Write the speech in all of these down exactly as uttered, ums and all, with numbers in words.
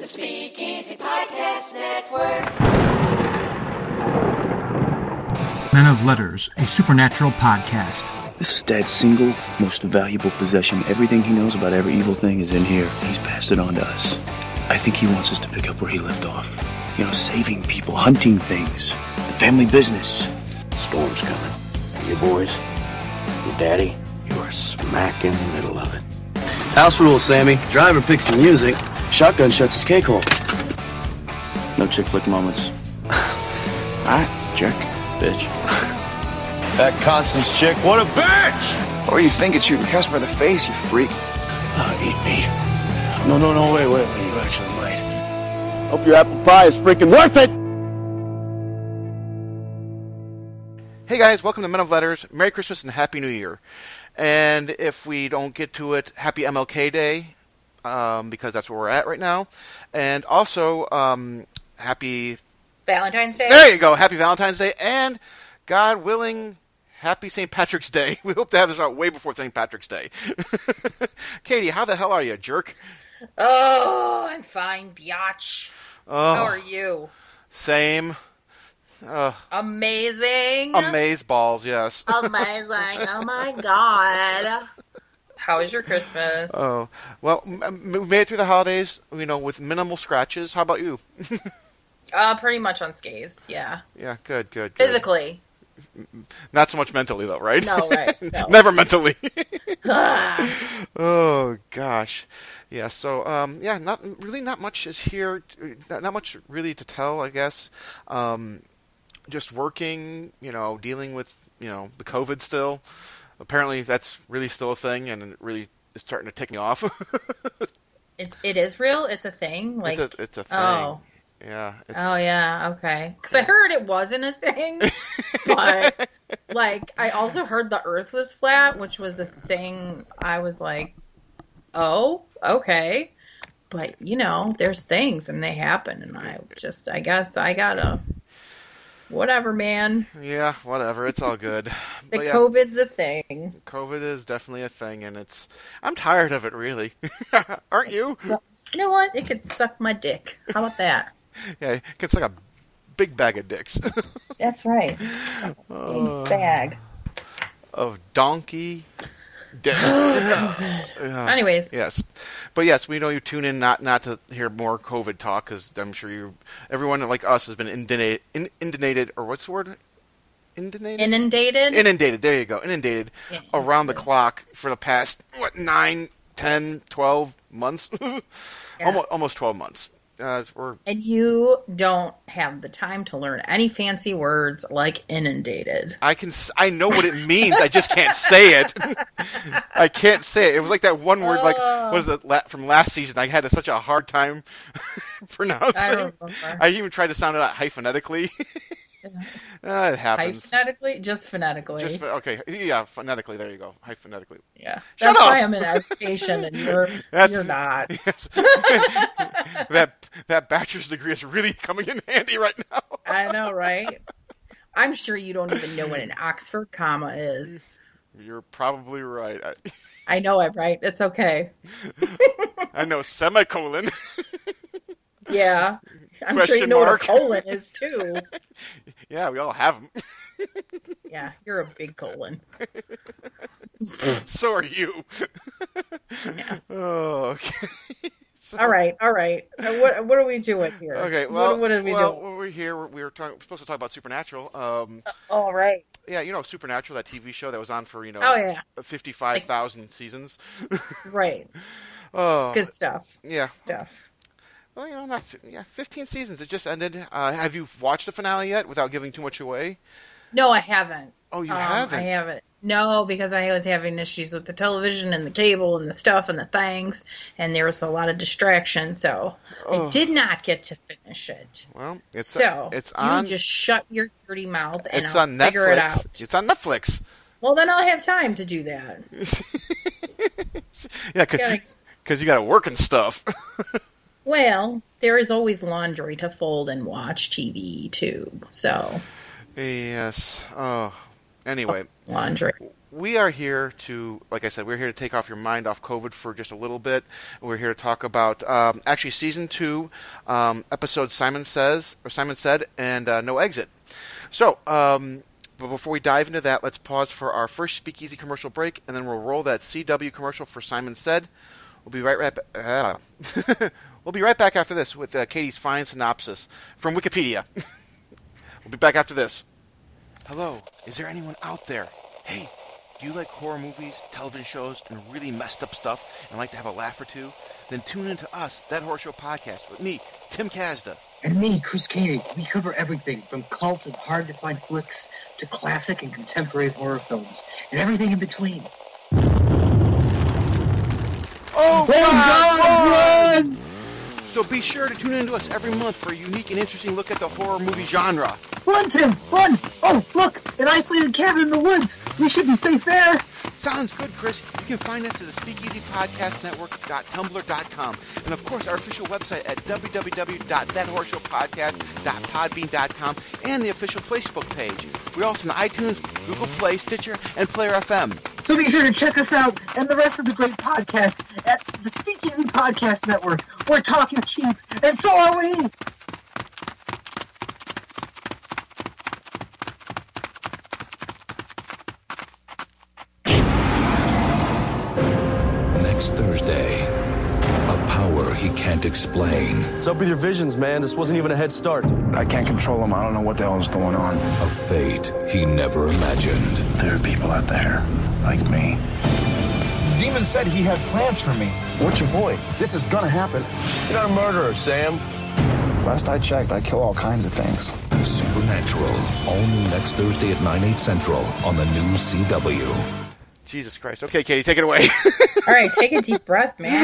The Speakeasy Podcast Network. Men of Letters, a supernatural podcast. This is Dad's single, most valuable possession. Everything he knows about every evil thing is in here. He's passed it on to us. I think he wants us to pick up where he left off. You know, saving people, hunting things, the family business. Storm's coming. And you boys, your daddy, you are smack in the middle of it. House rules, Sammy. Driver picks the music. Shotgun shuts his cake hole. No chick flick moments. Alright, jerk. Bitch. That Constance chick, what a bitch! What were you thinking, shooting Casper in the face, you freak? Oh, eat me. No, no, no, wait, wait, wait. You actually might. Hope your apple pie is freaking worth it! Hey guys, welcome to Men of Letters. Merry Christmas and Happy New Year. And if we don't get to it, Happy M L K Day, um, because that's where we're at right now. And also, um, Happy... Valentine's Day? There you go, Happy Valentine's Day, and, God willing, Happy Saint Patrick's Day. We hope to have this out way before Saint Patrick's Day. Katie, how the hell are you, jerk? Oh, I'm fine, biatch. Oh, How are you? Same. Uh, Amazing. amaze balls, yes. Amazing. Oh my god. How was your Christmas? Oh, well, m- we made it through the holidays, you know, with minimal scratches. How about you? Uh, pretty much unscathed, yeah. Yeah, good, good, good. Physically. Not so much mentally, though, right? No, right. No. Never mentally. Ah. Oh, gosh. Yeah, so, um, yeah, not really not much is here. Not, not much really to tell, I guess. Um, just working, you know, dealing with, you know, the COVID still. Apparently that's really still a thing, and it really is starting to tick me off. it, it is real? It's a thing? Like, it's, a, it's a thing. Oh. Yeah. It's, Oh, yeah, okay. Because I heard it wasn't a thing, but, like, I also heard the Earth was flat, which was a thing. I was like, oh, okay. But, you know, there's things, and they happen, and I just, I guess I gotta, whatever, man. Yeah, whatever. It's all good. The But yeah, COVID's a thing. COVID is definitely a thing, and it's... I'm tired of it, really. Aren't you? So, you know what? It could suck my dick. How about that? Yeah, it's like a big bag of dicks. That's right. A Uh, big bag. of donkey dick. Oh, Yeah. Anyways. Yes. But yes, we know you tune in not, not to hear more COVID talk, because I'm sure you, everyone like us has been inundated, in, inundated, or what's the word? Inundated? Inundated? Inundated, there you go. Inundated Yeah. around the clock for the past, what, nine, ten, twelve months? Yes. almost, almost twelve months. Uh, we're, And you don't have the time to learn any fancy words like inundated. I can, s- I know what it means. I just can't say it. I can't say it. It was like that one word, like, what is it, la- from last season? I had such a hard time pronouncing. I don't remember. I even tried to sound it out hyphonetically. uh, it happens. Phonetically? Just phonetically. Just pho- okay, yeah, phonetically. There you go, hyphonetically. yeah. Shut That's up! why I'm in education and you're, That's- you're not. Yes. that that bachelor's degree is really coming in handy right now. I know, right? I'm sure you don't even know what an Oxford comma is. You're probably right. I, I know it, right? It's okay. I know semicolon. Yeah. I'm sure you Question know mark. what a colon is, too. Yeah, we all have them. Yeah, you're a big colon. So are you. Yeah. Oh, okay. So- All right, all right. Uh, What what are we doing here? Okay, well, what, what are we well, doing? we're here. We're, we were, talking, we're supposed to talk about Supernatural. Um, All right. yeah, you know Supernatural, that T V show that was on for, you know, Oh, yeah. fifty-five thousand seasons. Right. Oh, Good stuff. yeah. Stuff. Well, you know, not fi- yeah, fifteen seasons. It just ended. Uh, have you watched the finale yet, without giving too much away? No, I haven't. Oh, you Um, haven't? I haven't. No, because I was having issues with the television and the cable and the stuff and the things, and there was a lot of distraction, so Oh. I did not get to finish it. Well, it's So it's on. you just shut your dirty mouth and it's I'll on Netflix. figure it out. It's on Netflix. Well, then I'll have time to do that. Yeah, Gotta- because you got to work and stuff. Well, there is always laundry to fold and watch T V too. So Yes. Oh. Anyway, laundry. We are here to, like I said, we're here to take off your mind off COVID for just a little bit. We're here to talk about um, actually season two, um, episode Simon Says or Simon Said, and uh, No Exit. So, um, but before we dive into that, let's pause for our first Speakeasy commercial break, and then we'll roll that C W commercial for Simon Said. We'll be right right. Uh, we'll be right back after this with uh, Katie's fine synopsis from Wikipedia. We'll be back after this. Hello, is there anyone out there? Hey. Do you like horror movies, television shows, and really messed up stuff, and like to have a laugh or two? Then tune in to us, That Horror Show Podcast, with me, Tim Kazda. And me, Chris Koenig. We cover everything from cult and hard-to-find flicks to classic and contemporary horror films, and everything in between. Oh, oh God, God, run! So be sure to tune in to us every month for a unique and interesting look at the horror movie genre. Run, Tim! Run! Oh, look! An isolated cabin in the woods! We should be safe there! Sounds good, Chris. You can find us at the Speakeasy Podcast Network dot tumblr dot com. And, of course, our official website at w w w dot that horror show podcast dot podbean dot com and the official Facebook page. We're also on iTunes, Google Play, Stitcher, and Player F M. So be sure to check us out and the rest of the great podcasts at the Speakeasy Podcast Network, where talk is cheap, and so are we! Next Thursday, a power he can't explain. What's up with your visions, man? This wasn't even a head start. I can't control them. I don't know what the hell is going on. A fate he never imagined. There are people out there like me. The demon said he had plans for me. What's your point? This is gonna happen. You're not a murderer, Sam. Last I checked, I kill all kinds of things. Supernatural. All new next Thursday at nine, eight central on the new C W. Jesus Christ. Okay, Katie, take it away. All right, take a deep breath, man.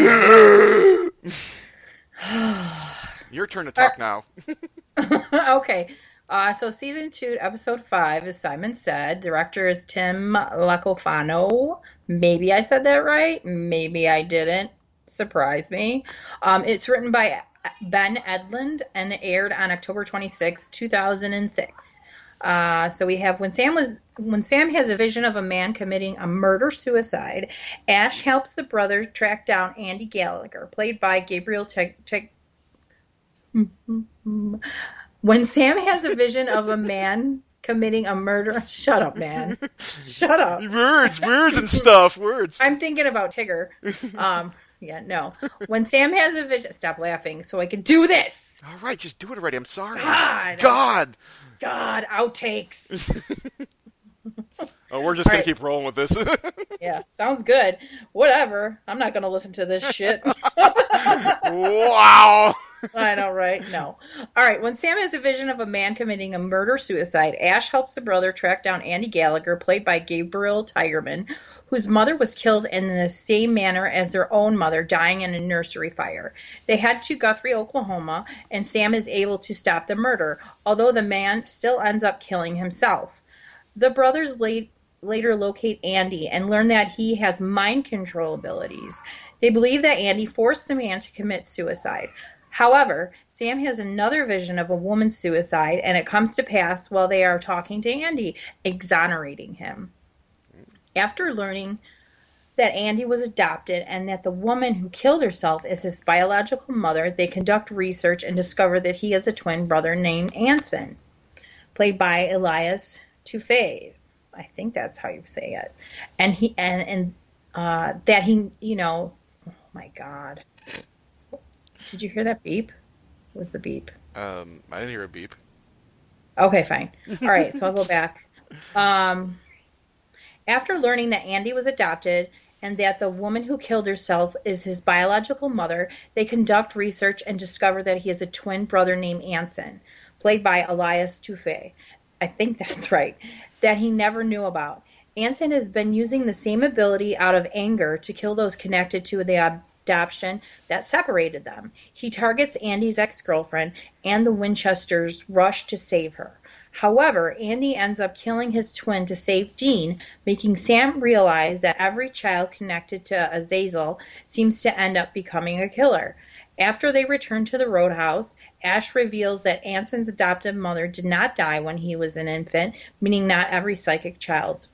Your turn to talk now. Okay. Uh, so season two, episode five, as Simon Said. Director is Tim Lacofano. Maybe I said that right. Maybe I didn't. Surprise me. Um, it's written by Ben Edlund and aired on October twenty-sixth, two thousand six. Uh, so we have when Sam was when Sam has a vision of a man committing a murder suicide, Ash helps the brother track down Andy Gallagher, played by Gabriel Te- Te- When Sam has a vision of a man committing a murder, shut up, man, shut up. Words, words and stuff, words. I'm thinking about Tigger. Um, yeah, no. When Sam has a vision, stop laughing, so I can do this. All right, just do it already. I'm sorry. God. God. God, outtakes. Oh, we're just All going right. to keep rolling with this. Yeah, sounds good. Whatever. I'm not going to listen to this shit. Wow. I know, right? No. All right. When Sam has a vision of a man committing a murder-suicide, Ash helps the brother track down Andy Gallagher, played by Gabriel Tigerman, whose mother was killed in the same manner as their own mother, dying in a nursery fire. They head to Guthrie, Oklahoma, and Sam is able to stop the murder, although the man still ends up killing himself. The brothers late, later locate Andy and learn that he has mind control abilities. They believe that Andy forced the man to commit suicide. However, Sam has another vision of a woman's suicide, and it comes to pass while they are talking to Andy, exonerating him. After learning that Andy was adopted and that the woman who killed herself is his biological mother, they conduct research and discover that he has a twin brother named Anson, played by Elias Touffe. I think that's how you say it. And he and and uh, that he, you know, oh my God. Did you hear that beep? What was the beep? Um, I didn't hear a beep. Okay, fine. All right, so I'll go back. Um, after learning that Andy was adopted and that the woman who killed herself is his biological mother, they conduct research and discover that he has a twin brother named Anson, played by Elias Touffe. I think that's right, that he never knew about. Anson has been using the same ability out of anger to kill those connected to the adoption that separated them. He targets Andy's ex-girlfriend, and the Winchesters rush to save her. However, Andy ends up killing his twin to save Dean, making Sam realize that every child connected to Azazel seems to end up becoming a killer. After they return to the roadhouse, Ash reveals that Anson's adoptive mother did not die when he was an infant, meaning not every psychic child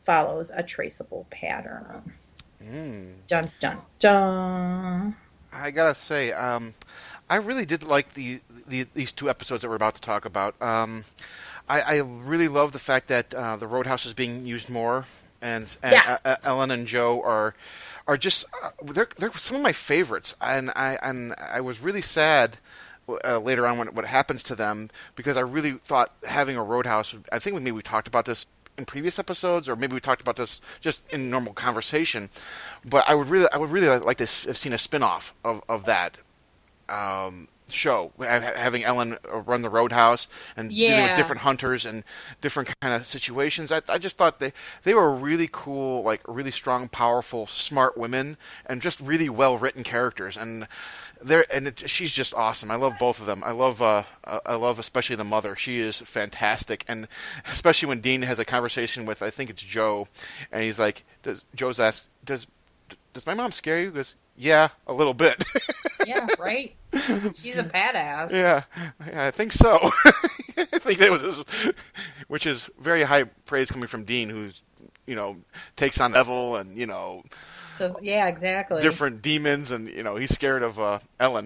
follows a traceable pattern. Mm. Dun dun dun. I gotta say, um, I really did like the, the these two episodes that we're about to talk about. Um, I, I really love the fact that uh, the Roadhouse is being used more, and, and Yes. uh, Ellen and Joe are are just uh, they're they're some of my favorites, and I and I was really sad uh, later on when what happens to them, because I really thought having a Roadhouse. I think maybe we talked about this in previous episodes, or maybe we talked about this just in normal conversation. But I would really I would really like to have seen a spin-off of of that. Um, show having Ellen run the Roadhouse and Yeah. dealing with different hunters and different kind of situations. I, I just thought they they were really cool, like really strong, powerful, smart women, and just really well written characters. And they're and it, she's just awesome. I love both of them. I love uh, I love especially the mother. She is fantastic, and especially when Dean has a conversation with, I think it's Joe, and he's like, "Does Joe's asked does does my mom scare you?" He goes, "Yeah, a little bit." Yeah, right? She's a badass. Yeah, yeah, I think so. I think that was, which is very high praise coming from Dean, who's, you know, takes on Neville and, you know, Just, yeah, exactly. different demons, and, you know, he's scared of uh, Ellen.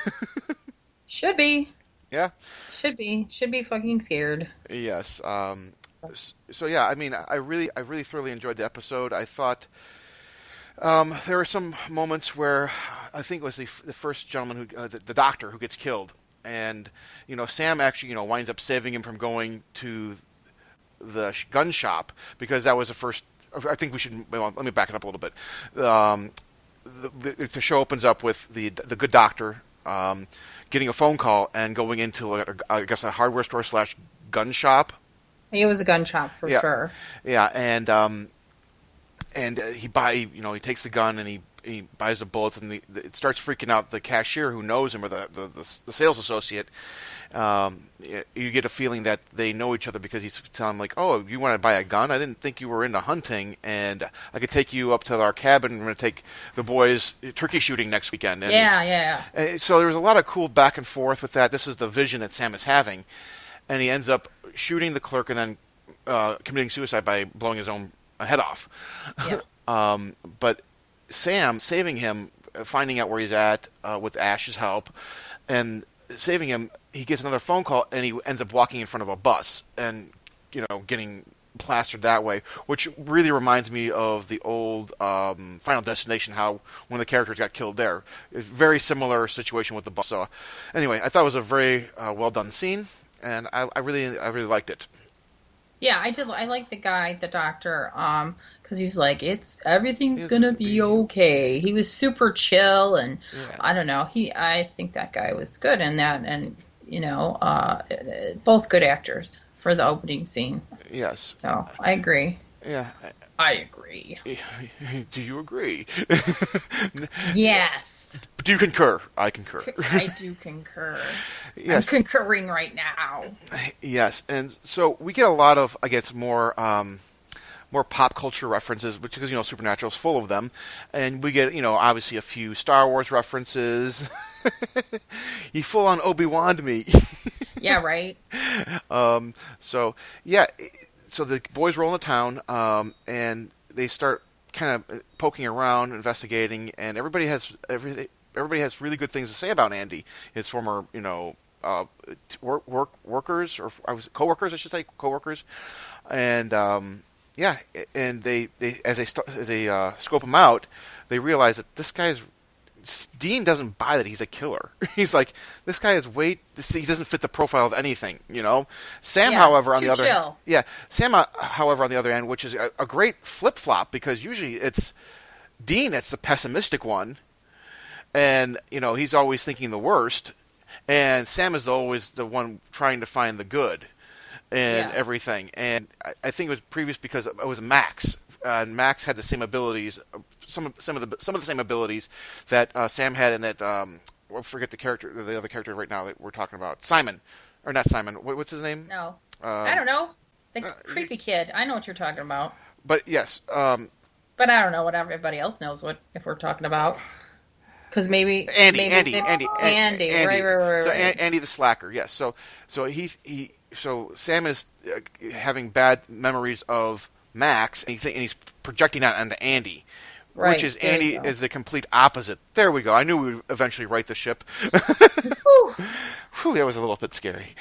Should be. Yeah. Should be. Should be fucking scared. Yes. Um, so yeah, I mean, I really, I really thoroughly enjoyed the episode. I thought. Um, there were some moments where I think it was the, the first gentleman who, uh, the, the doctor who gets killed, and you know Sam actually you know winds up saving him from going to the sh- gun shop, because that was the first. I think we should well, let me back it up a little bit. Um, the, the, the show opens up with the the good doctor um, getting a phone call and going into a, I guess a hardware store slash gun shop. It was a gun shop for yeah. sure. Yeah, and. Um, And uh, he buy, you know, he takes the gun and he, he buys the bullets, and the, the, it starts freaking out the cashier who knows him, or the the, the, the sales associate. Um, you get a feeling that they know each other, because he's telling him like, "Oh, you want to buy a gun? I didn't think you were into hunting, and I could take you up to our cabin. And we're going to take the boys turkey shooting next weekend." And, yeah, yeah. and so there was a lot of cool back and forth with that. This is the vision that Sam is having, and he ends up shooting the clerk and then uh, committing suicide by blowing his own head off. Yeah. um, but Sam saving him, finding out where he's at uh, with Ash's help, and saving him, he gets another phone call, and he ends up walking in front of a bus and, you know, getting plastered that way, which really reminds me of the old um, Final Destination, how one of the characters got killed there. It's a very similar situation with the bus. So anyway, I thought it was a very uh, well done scene, and I, I really I really liked it. Yeah, I did. I like the guy, the doctor, um, because he's like, "It's everything's It's gonna gonna be be- okay." He was super chill, and Yeah. I don't know. He, I think that guy was good in that, and you know, uh, both good actors for the opening scene. Yes. So I agree. Yeah. I agree. Do you agree? Yes, Do you concur? I concur. I do concur. Yes. I'm concurring right now. Yes, and so we get a lot of, I guess, more um, more pop culture references, because you know Supernatural is full of them, and we get, you know, obviously a few Star Wars references. He full on Obi-Wan'd me. Yeah, right. um, so yeah, so the boys roll into town, um, and they start kind of poking around, investigating, and everybody has every everybody has really good things to say about Andy, his former, you know, uh, work, work workers or I was coworkers, I should say, coworkers, and um, yeah, and they, they as they st- as they uh, scope him out, they realize that this guy's Dean doesn't buy that he's a killer. He's like, this guy is way this, he doesn't fit the profile of anything, you know. Sam, Yeah, however, it's on the too other chill. yeah, Sam, uh, however, on the other end, which is a, a great flip flop, because usually it's Dean that's the pessimistic one, and you know he's always thinking the worst, and Sam is always the one trying to find the good and Yeah. everything. And I, I think it was previous because it was Max, uh, and Max had the same abilities, some of some of the some of the same abilities that uh, Sam had, and that um, I forget the character, the other character right now that we're talking about, Simon, or not Simon. What, what's his name? No, Um, I don't know. The uh, creepy kid. I know what you're talking about. But yes, um, But I don't know what everybody else knows what if we're talking about. Because maybe Andy, maybe Andy, they- Andy, Andy, Andy, right, right, right, So right. An- Andy the slacker, yes. So so he he so Sam is uh, having bad memories of Max, and, he think, and he's projecting that onto Andy. Right, Which is there you Andy go. is the complete opposite. There we go. I knew we would eventually right the ship. Whew. Whew, that was a little bit scary.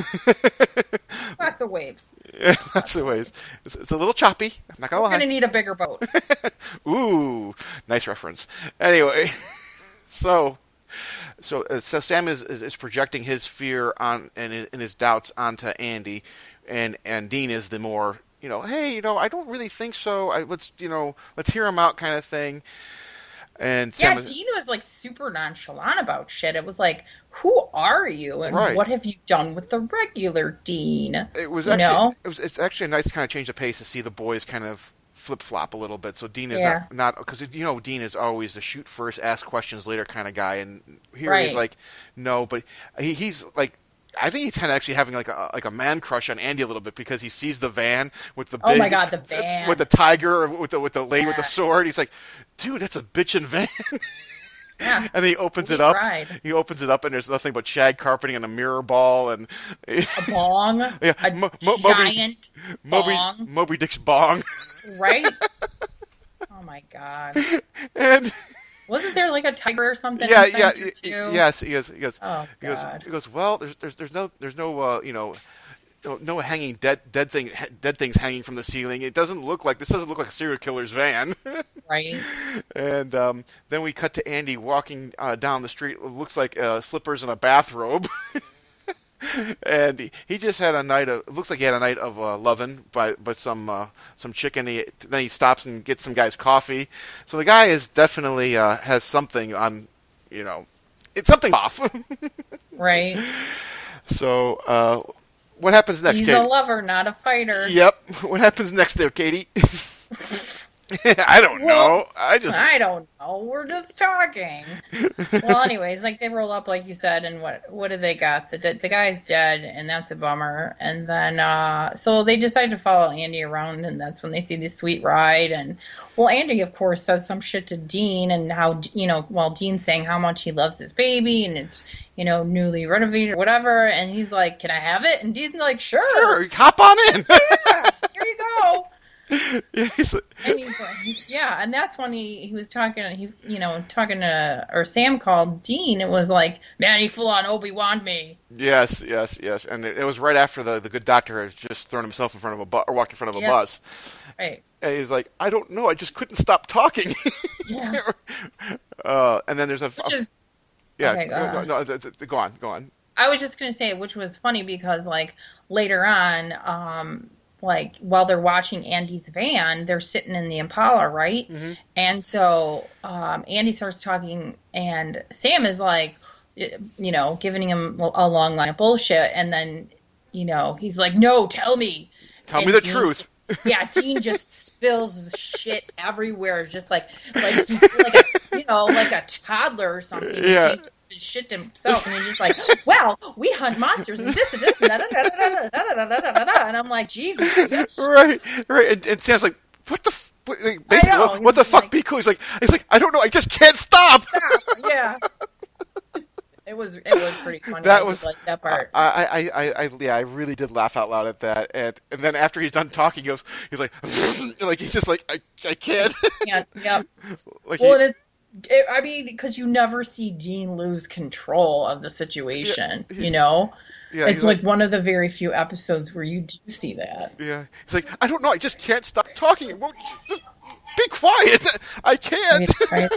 Lots of waves. Yeah, lots of ways. It's, it's a little choppy. I'm not gonna We're lie. gonna need a bigger boat. Ooh, nice reference. Anyway, so so uh, so Sam is, is is projecting his fear on and his, and his doubts onto Andy, and and Dean is the more, you know, hey, you know, I don't really think so. I, let's, you know, let's hear him out, kind of thing. And Yeah, Sam is, Dean was like super nonchalant about shit. It was like, who are you, and Right. what have you done with the regular Dean? it was you actually know? it was it's actually a nice kind of change of pace to see the boys kind of flip flop a little bit. So Dean is Yeah. not because you know Dean is always the shoot first, ask questions later kind of guy, and here Right. he's like, no, but he, he's like. I think he's kind of actually having like a like a man crush on Andy a little bit because he sees the van with the big, Oh my God, the van. with the tiger, with the with the lady with the Yes. sword. He's like, dude, that's a bitchin' van. Yeah. And then he opens Sweet it up. ride. He opens it up, and there's nothing but shag carpeting and a mirror ball and A bong, yeah, a Mo- Mo- Moby- giant Moby bong, Moby Dick's bong. right? Oh my God. And Wasn't there like a tiger or something? yeah, in yeah, Fencer y- too? y- yes, he goes, he goes, Oh, he goes, God. he goes. Well, there's, there's, there's no, there's no, uh, you know, no, no hanging dead, dead thing, dead things hanging from the ceiling. It doesn't look like this. Doesn't look like a serial killer's van. Right. And um, then we cut to Andy walking uh, down the street. It looks like uh, slippers and a bathrobe. And he, he just had a night of. It looks like he had a night of uh, loving by by some uh, some chicken. He, then he stops and gets some guy's coffee. So the guy is definitely uh, has something on. You know, it's something off. Right. So uh, what happens next, He's Katie? a lover, not a fighter. Yep. What happens next there, Katie? I don't Well, know. I just. I don't know. We're just talking. Well, anyways, like they roll up, like you said, and what what do they got? The the guy's dead, and that's a bummer. And then uh, so they decide to follow Andy around, and that's when they see this sweet ride. And well, Andy, of course, says some shit to Dean, and how you know, while Dean's saying how much he loves his baby, and it's you know newly renovated or whatever, and he's like, "Can I have it?" And Dean's like, "Sure, Sure, hop on in. yeah, here you go." Yeah, he's like- And he's like, yeah, and that's when he, he was talking, he you know talking to, or Sam called Dean. It was like, man, he full on Obi-Wan me. Yes, yes, yes. And it, it was right after the, the good doctor had just thrown himself in front of a bus, or walked in front of a Yep. bus. Right. And he's like, I don't know, I just couldn't stop talking. Yeah. uh, and then there's a... Which is, yeah, okay, go no, on. no, no, th- th- go on, go on. I was just gonna say, which was funny because like later on, um, like while they're watching Andy's van, they're sitting in the Impala, right? Mm-hmm. And so um, Andy starts talking, and Sam is like, you know, giving him a long line of bullshit, and then, you know, he's like, "No, tell me, Tell And me the Dean- truth. Yeah, Dean just spills shit everywhere, just like like he's like a, you know, like a toddler or something. Yeah. He keeps his shit to himself, and he's just like, "Well, we hunt monsters and this and this and da da da da da da da da da da," and I'm like, Jesus, bitch. Right, right. And, and Sam's like, what the... F-? what- like, Basically, know, what, what the he's fuck? like- Be cool. He's like, he's like, I don't know, I just can't stop. Yeah. It was it was pretty funny. That I was did like that part. I, I, I, I, yeah, I really did laugh out loud at that, and and then after he's done talking, he goes, he's like, like he's just like, I, I can't. Yeah, yep. Like Well, he- it, it, I mean, because you never see Dean lose control of the situation, Yeah, you he's- know? yeah, It's he's like, like- one of the very few episodes where you do see that. yeah, he's like, I don't know, I just can't stop talking. Won't you just be quiet? I can't. Right?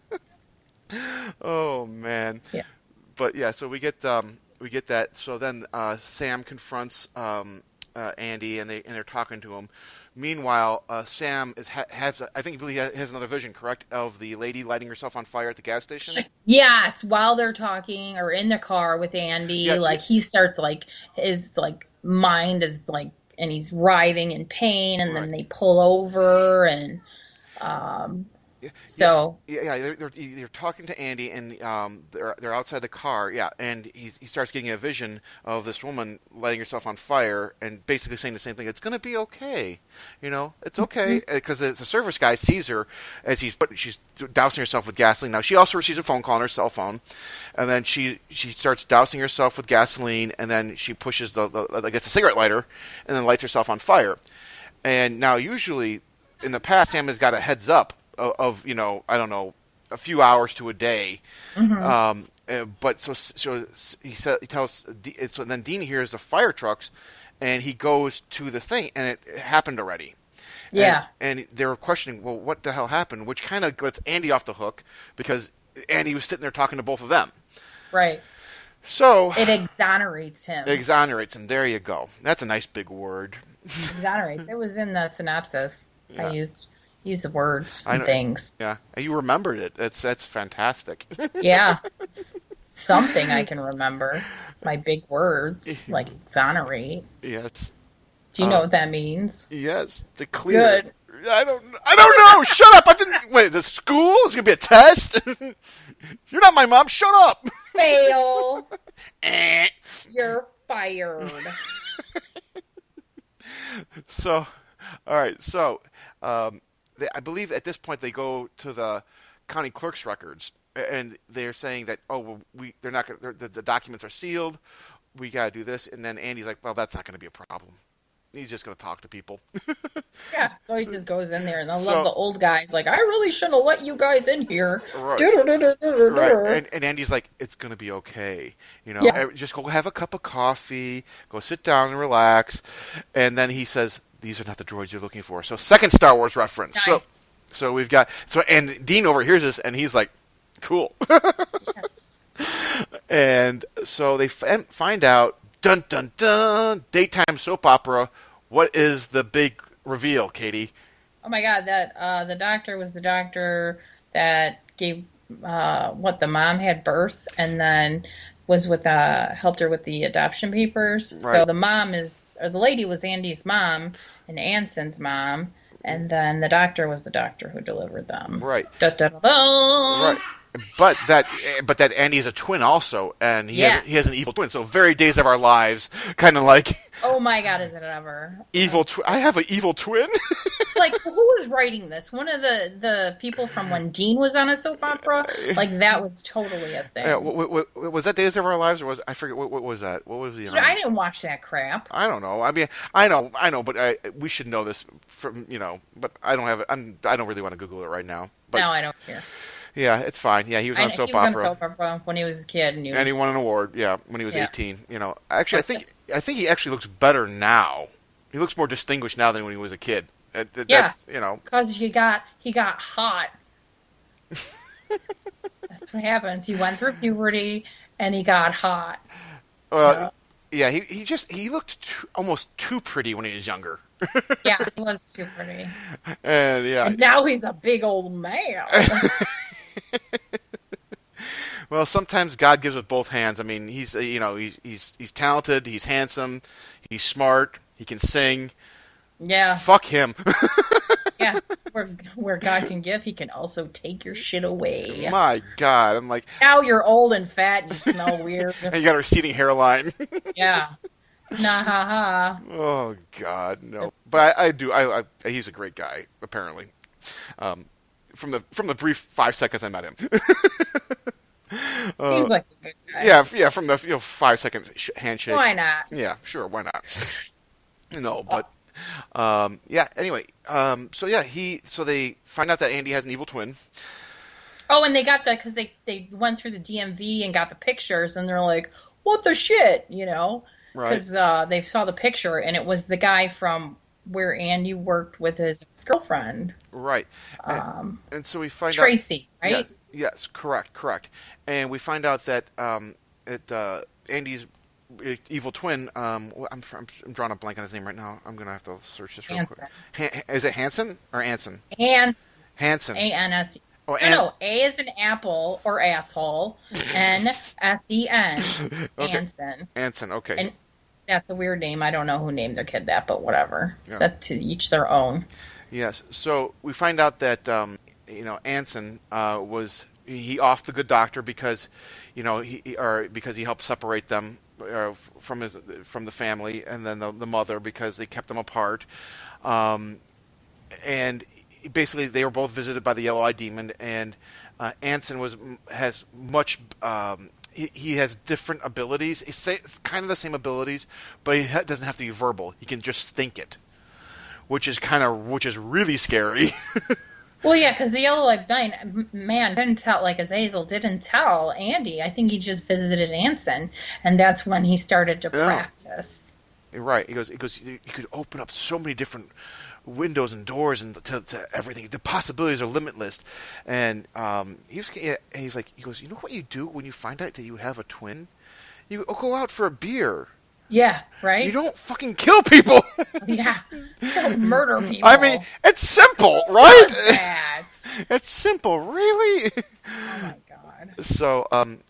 Oh man. Yeah. But yeah, so we get um, we get that. So then uh, Sam confronts um, uh, Andy, and they and they're talking to him. Meanwhile, uh, Sam is ha- has I think he has another vision, correct, of the lady lighting herself on fire at the gas station. Yes, while they're talking or in the car with Andy, Yeah, like he starts like his like mind is like, and he's writhing in pain, and then Right. they pull over, and um, so Yeah, yeah, they're, they're they're talking to Andy, and um, they're they're outside the car. Yeah, and he he starts getting a vision of this woman lighting herself on fire, and basically saying the same thing. It's gonna be okay, you know. It's okay because the service guy sees her as he's but she's dousing herself with gasoline. Now she also receives a phone call on her cell phone, and then she she starts dousing herself with gasoline, and then she pushes the, the I guess the cigarette lighter, and then lights herself on fire. And now, usually, in the past, Sam has got a heads up of, of you know, I don't know, a few hours to a day. Mm-hmm. Um, uh, but so, so he said, he tells, so then Dean hears the fire trucks, and he goes to the thing, and it, it happened already. Yeah. And, and they were questioning, well, what the hell happened? Which kind of lets Andy off the hook, because Andy was sitting there talking to both of them. Right. So it exonerates him. Exonerates him. There you go. That's a nice big word. Exonerates. It was in the synopsis. Yeah. I used used the words I and know, things. Yeah, and you remembered it. That's that's fantastic. Yeah, something I can remember. My big words like exonerate. Yes. Do you um, know what that means? Yes, to clear. Good. I don't. I don't know. Shut up! I didn't. Wait, the school is gonna be a test. You're not my mom. Shut up. Fail. Eh. You're fired. So, all right. So, um, they, I believe at this point they go to the county clerk's records, and they're saying that oh, well, we they're not gonna, they're, the, the documents are sealed. We got to do this, and then Andy's like, well, that's not going to be a problem. He's just going to talk to people. Yeah, so he just goes in there, and I So- love the old guys. Like, I really shouldn't have let you guys in here. Right. Right. Right. And, and Andy's like, it's going to be okay. You know, Yeah. eh, just go have a cup of coffee, go sit down and relax. And then he says, these are not the droids you're looking for. So second Star Wars reference. Nice. So, so we've got, so, and Dean overhears this, and he's like, cool. And so they f- find out, dun, dun, dun, daytime soap opera. What is the big reveal, Katie? Oh my God, that uh, the doctor was the doctor that gave uh, what the mom had birth, and then was with uh, helped her with the adoption papers. Right. So the mom is, or the lady was Andy's mom and Anson's mom, and then the doctor was the doctor who delivered them. Right. Da, da, da, da. Right. But that, but that Andy is a twin also, and he, Yeah. has, he has an evil twin. So very Days of Our Lives, kind of like Oh my God, is it ever? evil. Tw- I have an evil twin. Like, who was writing this? One of the, the people from when Dean was on a soap opera? Like, that was totally a thing. Yeah, w- w- w- was that Days of Our Lives, or was I forget what, what was that? What was the? Dude, I didn't watch that crap. I don't know. I mean, I know, I know, but I, we should know this from you know. But I don't have it. I'm. I don't really want to Google it right now. But No, I don't care. yeah, it's fine. Yeah, he was I- on soap he was opera. on soap opera when he was a kid. And, he was, And he won an award, yeah, when he was Yeah. eighteen. You know, actually, I think I think he actually looks better now. He looks more distinguished now than when he was a kid. That- that- Yeah. that's, you know, Because he got, he got hot. That's what happens. He went through puberty, and he got hot. uh, yeah, he he just he looked too, almost too pretty when he was younger. Yeah, he was too pretty. And yeah, And now he's a big old man. well, sometimes God gives with both hands. I mean, he's uh, you know he's he's he's talented, he's handsome, he's smart, he can sing. Yeah. Fuck him. Yeah. Where, where God can give, he can also take your shit away. My God, I'm like, Now you're old and fat and you smell weird. and you got a receding hairline. Yeah. Nah ha ha. Oh God, no. But I, I do. I, I he's a great guy, apparently. Um, from the from the brief five seconds I met him. Seems Uh, like a good guy. Yeah, f- yeah. From the you know, five second sh- handshake. Why not? Yeah, sure. Why not? No, but um, yeah. Anyway, um, so yeah, he. So they find out that Andy has an evil twin. Oh, and they got the, because they, they went through the D M V and got the pictures, and they're like, what the shit, you know? Right. Because uh, they saw the picture, and it was the guy from where Andy worked with his girlfriend. Right. And, Um, and so we find Tracy, out. right? Yeah, yes, correct, correct. And we find out that um, it, uh, Andy's evil twin. Um, I'm, I'm I'm drawing a blank on his name right now. I'm gonna have to search this real Hanson. quick. Han- is it Hanson or Anson? Hans, Hanson. A N S E. Oh, No, An- no, A is an apple or asshole. N S E N. Okay. Anson. Anson. Okay. And that's a weird name. I don't know who named their kid that, but whatever. Yeah. That to each their own. Yes. So we find out that um, you know Anson uh, was he off the good doctor because you know he he- or because he helped separate them uh, from his from the family, and then the, the mother because they kept them apart. Um, and basically, they were both visited by the Yellow Eye Demon, and uh, Anson was has much. Um, he, he has different abilities. He's say, kind of the same abilities, but he ha- doesn't have to be verbal. He can just think it. which is kind of which is really scary. Well, yeah, because the Yellow Light Man didn't tell, like Azazel didn't tell Andy. I think he just visited Anson, and that's when he started to Yeah. practice. Right. He goes. He goes. You could open up so many different windows and doors and to, to everything. The possibilities are limitless. And um, he was. And he's like. He goes. You know what you do when you find out that you have a twin? You go out for a beer. Yeah. Right. You don't fucking kill people. Yeah. You don't murder people. I mean, it's simple, right? That. It's simple, really. Oh my god. So, um,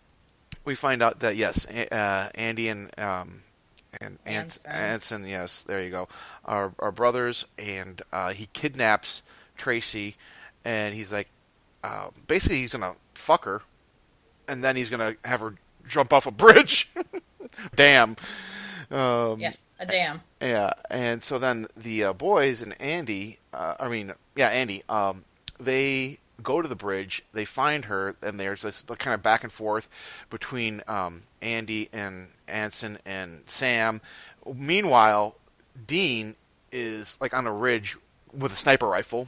we find out that yes, uh, Andy and um, and Anson. Anson, yes, there you go, are are brothers, and uh, he kidnaps Tracy, and he's like, uh, basically, he's gonna fuck her, and then he's gonna have her jump off a bridge. Damn. Um, Yeah, a dam. Yeah, and so then the uh, boys and Andy, uh, I mean, yeah, Andy, um, they go to the bridge, they find her, and there's this kind of back and forth between um, Andy and Anson and Sam. Meanwhile, Dean is like on a ridge with a sniper rifle.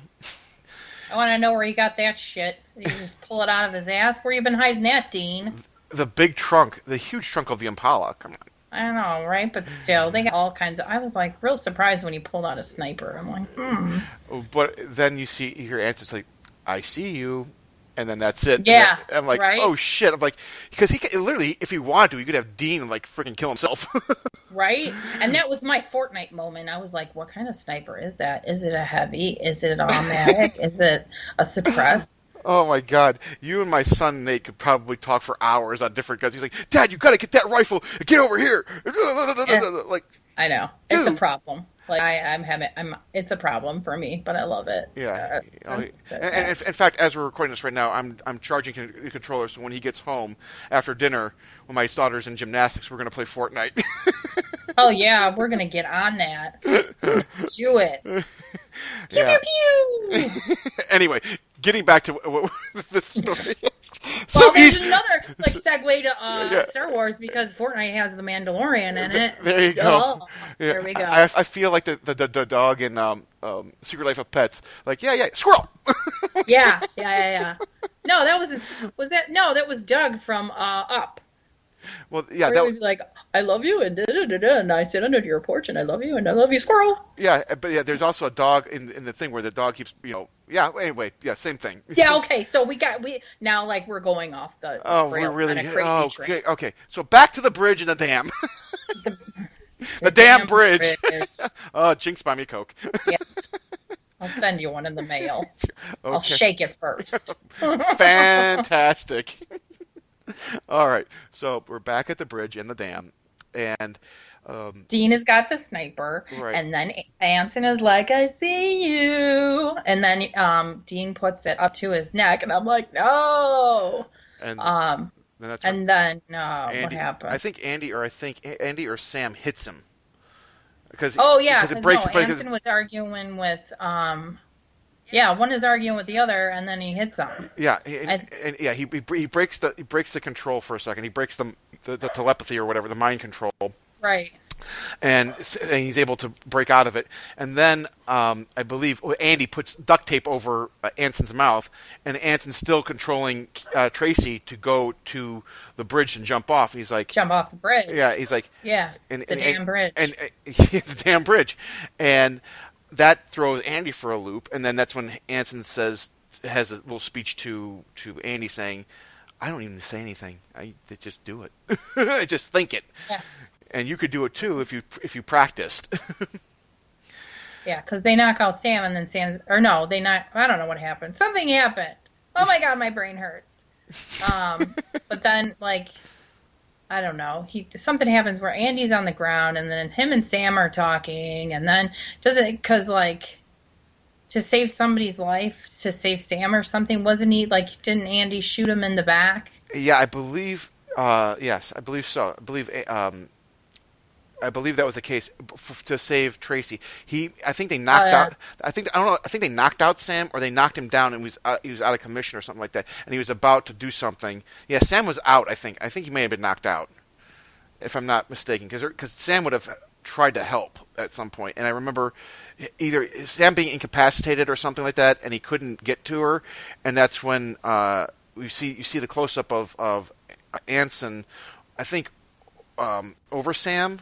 I want to know where he got that shit. Did he just pull it out of his ass? Where you been hiding that, Dean? The big trunk, the huge trunk of the Impala. Come on. I don't know, right? But still, they got all kinds of... I was, like, real surprised when he pulled out a sniper. I'm like, hmm. But then you see, you hear Anson's like, I see you, and then that's it. Yeah, then, I'm like, right? oh shit. I'm like, because he could, literally, if he wanted to, he could have Dean, like, freaking kill himself. Right? And that was my Fortnite moment. I was like, what kind of sniper is that? Is it a heavy? Is it an automatic? Is it a suppressed? Oh my god, you and my son Nate could probably talk for hours on different guns. He's like, Dad, you gotta get that rifle, get over here. Yeah. Like, I know. It's a problem. Like, I, I'm having, I'm, it's a problem for me, but I love it. yeah. Uh, You know, so and, and in, in fact, as we're recording this right now, I'm I'm charging con- the controller, so when he gets home after dinner, when my daughter's in gymnastics, we're gonna play Fortnite. Oh yeah, we're gonna get on that. Do it. Pew Yeah. pew pew. Anyway, getting back to what, what, the story. So Well, there's easy- another like segue to uh, Yeah. Star Wars because Fortnite has the Mandalorian in it. There you go. Oh, Yeah, there we go. I, I feel like the the, the, the dog in um, um, Secret Life of Pets. Like, yeah, yeah, squirrel. Yeah, yeah, yeah, yeah. No, that wasn't. Was that? No, that was Doug from uh, Up. Well, yeah, Where that he would be like, I love you, and da da da da, and I sit under your porch, and I love you, and I love you, squirrel. yeah, but yeah, there's also a dog in in the thing where the dog keeps, you know, yeah. Anyway, yeah, same thing. Yeah, okay. So we got we now like we're going off the. Oh, rails we're really on a crazy oh, train. okay, okay. So back to the bridge and the dam. The, the damn, damn bridge. bridge. Oh, Jinx, buy me a Coke. Yes. I'll send you one in the mail. I'll Okay. shake it first. Fantastic. All right, so we're back at the bridge and the dam, and um, Dean has got the sniper, Right. and then Anson is like, I see you. And then um, Dean puts it up to his neck, and I'm like, no. and Um, then that's when and then, uh, what Andy, happened? I think Andy or I think Andy or Sam hits him because oh, yeah, because it 'cause breaks. no, it breaks Anson was arguing with, um, yeah, one is arguing with the other, and then he hits him. yeah, and, I- and yeah, he, he he breaks the he breaks the control for a second. He breaks the the, the telepathy or whatever, the mind control. Right. And, and he's able to break out of it. And then um, I believe oh, Andy puts duct tape over uh, Anson's mouth, and Anson's still controlling uh, Tracy to go to the bridge and jump off. He's like, Jump off the bridge. yeah, he's like, Yeah, and, the and, damn and, bridge. and, and the damn bridge, and that throws Andy for a loop. And then that's when Anson says has a little speech to to Andy saying, "I don't even say anything. I just do it. I just think it." Yeah. And you could do it too if you if you practiced. Yeah, because they knock out Sam, and then Sam's... Or no, they knock... I don't know what happened. Something happened. Oh, my God, my brain hurts. Um, but then, like... I don't know. He Something happens where Andy's on the ground, and then him and Sam are talking, and then... Doesn't... Because, like... To save somebody's life, to save Sam or something, wasn't he... Like, didn't Andy shoot him in the back? Yeah, I believe... Uh, yes, I believe so. I believe... Um, I believe that was the case f- to save Tracy. He, I think they knocked Oh, yeah. out. I think I don't know. I think they knocked out Sam, or they knocked him down, and he was uh, he was out of commission or something like that. And he was about to do something. Yeah, Sam was out. I think. I think he may have been knocked out, if I'm not mistaken, because because Sam would have tried to help at some point. And I remember either Sam being incapacitated or something like that, and he couldn't get to her, and that's when uh, we see you see the close up of of Anson, I think, um, over Sam,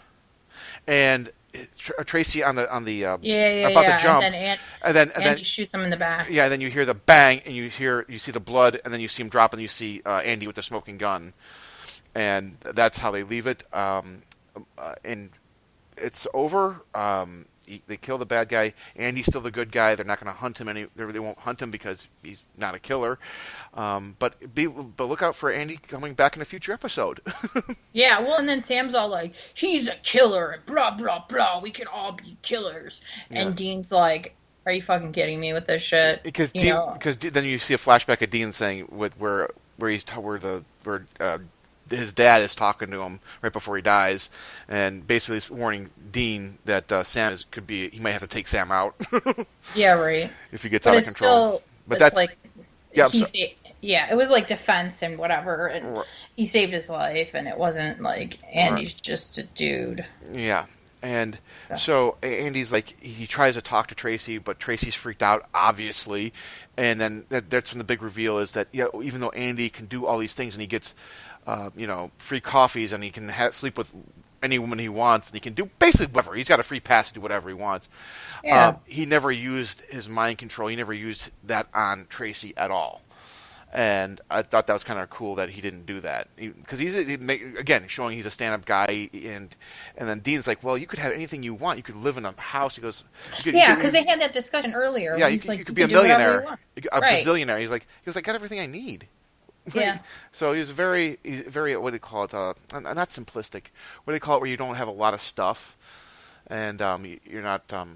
and Tracy on the on the uh, yeah, yeah, about yeah. to jump, and then, An- and then and Andy then shoots him in the back. Yeah, and then you hear the bang, and you hear you see the blood, and then you see him drop, and you see uh, Andy with the smoking gun, and that's how they leave it. Um, uh, and it's over. Um, he, they kill the bad guy. Andy's still the good guy. They're not going to hunt him any. They won't hunt him because he's not a killer. Um, but be but look out for Andy coming back in a future episode. Yeah, well, and then Sam's all like, "He's a killer," and blah blah blah. We can all be killers. Yeah. And Dean's like, "Are you fucking kidding me with this shit?" Because you Dean, know? because then you see a flashback of Dean saying with where where he's where the where uh, his dad is talking to him right before he dies, and basically is warning Dean that uh, Sam is, could be he might have to take Sam out. Yeah, right. If he gets but out of it's control. Still, but it's that's like yeah, I'm he sorry. sa- yeah, it was like defense and whatever, and Right. he saved his life, and it wasn't like Andy's Right. just a dude. Yeah. And So. so Andy's like, he tries to talk to Tracy, but Tracy's freaked out, obviously. And then that, that's when the big reveal is that, yeah, even though Andy can do all these things and he gets, uh, you know, free coffees and he can ha- sleep with any woman he wants and he can do basically whatever. He's got a free pass to do whatever he wants. Yeah. Uh, he never used his mind control. He never used that on Tracy at all. And I thought that was kind of cool that he didn't do that because he's he make, again showing he's a stand-up guy, and and then Dean's like, well, you could have anything you want. You could live in a house. He goes, you could, Yeah, you because could, they had that discussion earlier. yeah, when you he's could, like, you could be a can do whatever you millionaire, want. You could- a Right. bazillionaire. He's like, he was like, I got everything I need. Yeah. So he was very, he's very, what do you call it? Uh, not simplistic. What do you call it? Where you don't have a lot of stuff, and um, you- you're not. Um,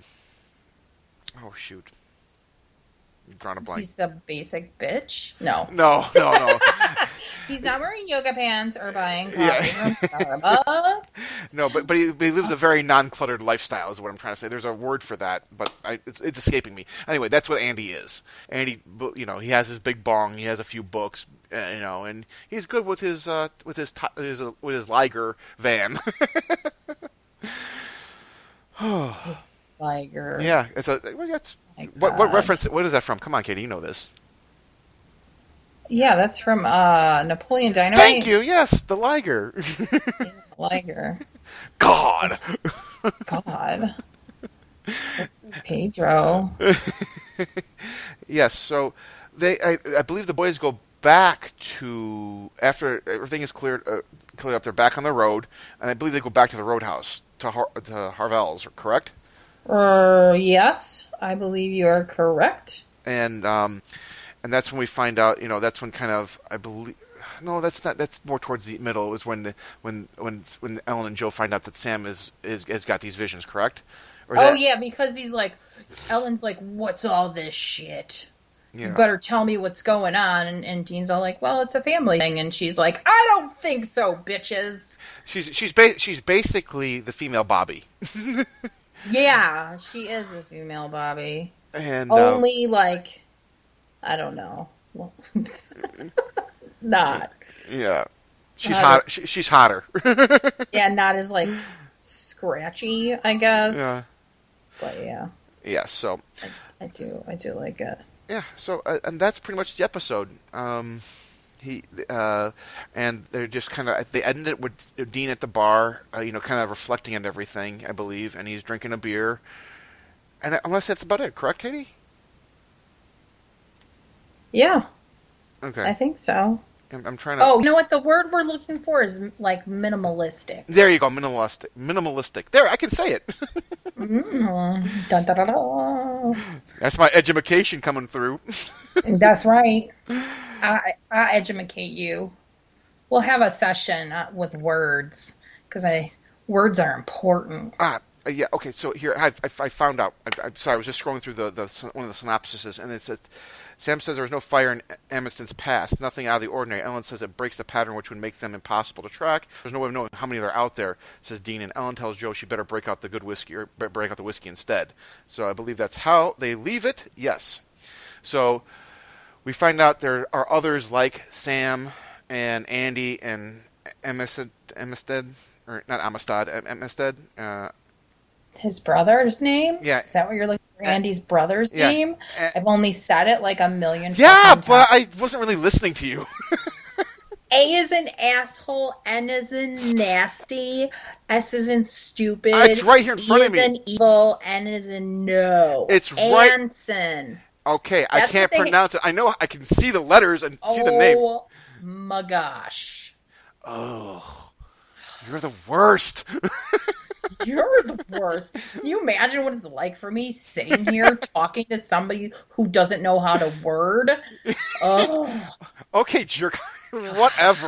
oh shoot. You've drawn a blank. He's a basic bitch. No. No, no, no. He's not wearing yoga pants or buying coffee Yeah. from Starbucks. No, but but he, but he lives a very non-cluttered lifestyle, is what I'm trying to say. There's a word for that, but I, it's, it's escaping me. Anyway, that's what Andy is. Andy, you know, he has his big bong, he has a few books, uh, you know, and he's good with his uh, with his, t- his uh, with his Liger van. Liger. Yeah, it's a well, that's, My what what God. reference? What is that from? Come on, Katie, you know this. Yeah, that's from uh, Napoleon Dynamite. Thank you. Yes, the Liger. Liger. God. God. Pedro. Yes, so they, I, I believe the boys go back to after everything is cleared, uh, cleared up. They're back on the road, and I believe they go back to the roadhouse to Har- to Harvell's. Correct? Uh, yes, I believe you are correct. And um, and that's when we find out. You know, that's when kind of I believe. No, that's not. That's more towards the middle. It was when the, when when when Ellen and Joe find out that Sam is, is has got these visions. Correct? Or is Oh that- yeah, because he's like, Ellen's like, "What's all this shit? Yeah. You better tell me what's going on." And, and Dean's all like, "Well, it's a family thing," and she's like, "I don't think so, bitches." She's she's ba- she's basically the female Bobby. Yeah, she is a female Bobby. And um, Only like, I don't know, not. yeah, she's Not hot. She, she's hotter. Yeah, not as like scratchy, I guess. Yeah. But yeah, Yeah. So I do, I do like it. yeah. So uh, and that's pretty much the episode. Um, he uh, and they're just kind of they ended it with Dean at the bar, uh, you know, kind of reflecting on everything, I believe, and he's drinking a beer. And unless that's about it, correct, Katie? Yeah, Okay. I think so. I'm, I'm trying to. Oh, you know what? The word we're looking for is like minimalistic. There you go, minimalistic. Minimalistic. There, I can say it. Mm. Dun, dun, dun, dun. That's my education coming through. That's right. I I educate you. We'll have a session uh, with words because I words are important. Ah, uh, yeah. Okay, so here I, I, I found out. I, I'm sorry, I was just scrolling through the, the one of the synopsises, and it says Sam says there was no fire in Amiston's past, nothing out of the ordinary. Ellen says it breaks the pattern, which would make them impossible to track. There's no way of knowing how many there are out there, says Dean, and Ellen tells Joe she better break out the good whiskey or break out the whiskey instead. So I believe that's how they leave it. Yes. So we find out there are others like Sam and Andy and Amistad, Amistad or not Amistad, Amistad, uh, his brother's name? Yeah. Is that what you're looking for? Andy's brother's yeah. name? Uh, I've only said it like a million Yeah, times. but I wasn't really listening to you. A is in asshole, N is in nasty, S is in stupid. Uh, it's right here in front E of me. is in evil, N is in no. It's right- Anson. Okay, I That's can't what they- pronounce it. I know I can see the letters and see the name. Oh my gosh. Oh, you're the worst. You're the worst. Can you imagine what it's like for me sitting here talking to somebody who doesn't know how to word? Oh. Okay, jerk. Whatever.